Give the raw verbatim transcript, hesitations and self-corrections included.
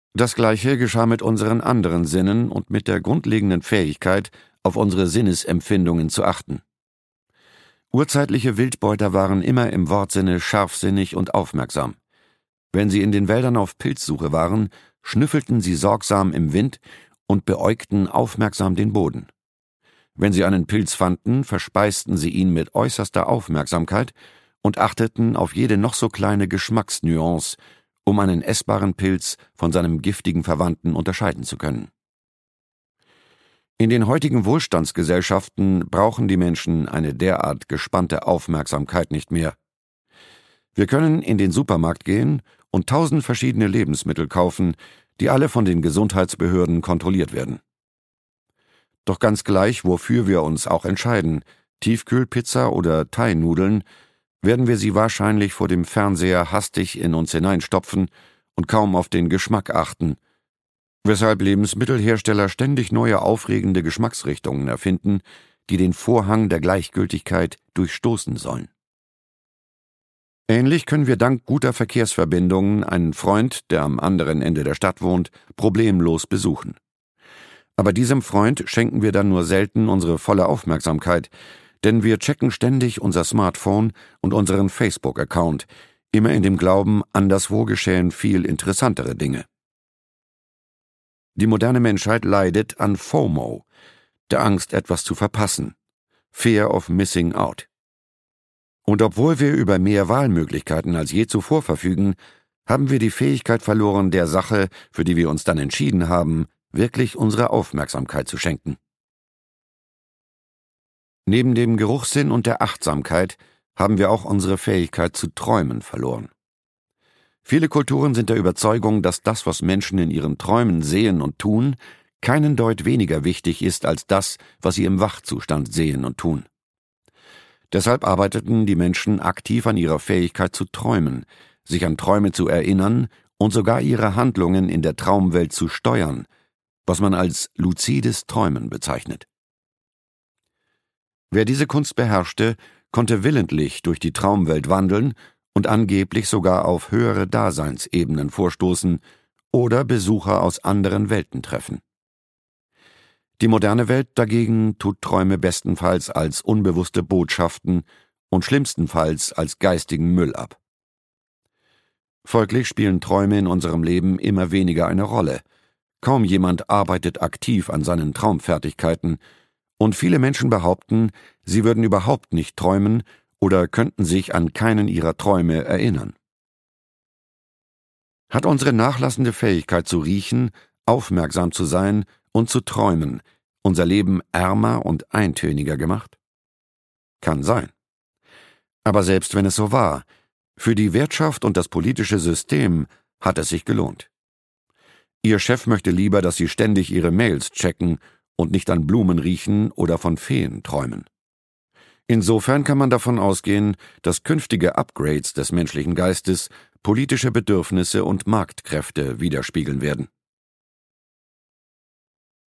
Das Gleiche geschah mit unseren anderen Sinnen und mit der grundlegenden Fähigkeit, auf unsere Sinnesempfindungen zu achten. Urzeitliche Wildbeuter waren immer im Wortsinne scharfsinnig und aufmerksam. Wenn sie in den Wäldern auf Pilzsuche waren, schnüffelten sie sorgsam im Wind und beäugten aufmerksam den Boden. Wenn sie einen Pilz fanden, verspeisten sie ihn mit äußerster Aufmerksamkeit und achteten auf jede noch so kleine Geschmacksnuance, um einen essbaren Pilz von seinem giftigen Verwandten unterscheiden zu können. In den heutigen Wohlstandsgesellschaften brauchen die Menschen eine derart gespannte Aufmerksamkeit nicht mehr. Wir können in den Supermarkt gehen und tausend verschiedene Lebensmittel kaufen, die alle von den Gesundheitsbehörden kontrolliert werden. Doch ganz gleich, wofür wir uns auch entscheiden, Tiefkühlpizza oder Thai-Nudeln, werden wir sie wahrscheinlich vor dem Fernseher hastig in uns hineinstopfen und kaum auf den Geschmack achten, weshalb Lebensmittelhersteller ständig neue aufregende Geschmacksrichtungen erfinden, die den Vorhang der Gleichgültigkeit durchstoßen sollen. Ähnlich können wir dank guter Verkehrsverbindungen einen Freund, der am anderen Ende der Stadt wohnt, problemlos besuchen. Aber diesem Freund schenken wir dann nur selten unsere volle Aufmerksamkeit, denn wir checken ständig unser Smartphone und unseren Facebook-Account, immer in dem Glauben, anderswo geschehen viel interessantere Dinge. Die moderne Menschheit leidet an FOMO, der Angst, etwas zu verpassen, Fear of Missing Out. Und obwohl wir über mehr Wahlmöglichkeiten als je zuvor verfügen, haben wir die Fähigkeit verloren, der Sache, für die wir uns dann entschieden haben, wirklich unsere Aufmerksamkeit zu schenken. Neben dem Geruchssinn und der Achtsamkeit haben wir auch unsere Fähigkeit zu träumen verloren. Viele Kulturen sind der Überzeugung, dass das, was Menschen in ihren Träumen sehen und tun, keinen Deut weniger wichtig ist als das, was sie im Wachzustand sehen und tun. Deshalb arbeiteten die Menschen aktiv an ihrer Fähigkeit zu träumen, sich an Träume zu erinnern und sogar ihre Handlungen in der Traumwelt zu steuern, was man als luzides Träumen bezeichnet. Wer diese Kunst beherrschte, konnte willentlich durch die Traumwelt wandeln und angeblich sogar auf höhere Daseinsebenen vorstoßen oder Besucher aus anderen Welten treffen. Die moderne Welt dagegen tut Träume bestenfalls als unbewusste Botschaften und schlimmstenfalls als geistigen Müll ab. Folglich spielen Träume in unserem Leben immer weniger eine Rolle. Kaum jemand arbeitet aktiv an seinen Traumfertigkeiten, und viele Menschen behaupten, sie würden überhaupt nicht träumen oder könnten sich an keinen ihrer Träume erinnern. Hat unsere nachlassende Fähigkeit zu riechen, aufmerksam zu sein und zu träumen unser Leben ärmer und eintöniger gemacht? Kann sein. Aber selbst wenn es so war, für die Wirtschaft und das politische System hat es sich gelohnt. Ihr Chef möchte lieber, dass Sie ständig Ihre Mails checken und nicht an Blumen riechen oder von Feen träumen. Insofern kann man davon ausgehen, dass künftige Upgrades des menschlichen Geistes politische Bedürfnisse und Marktkräfte widerspiegeln werden.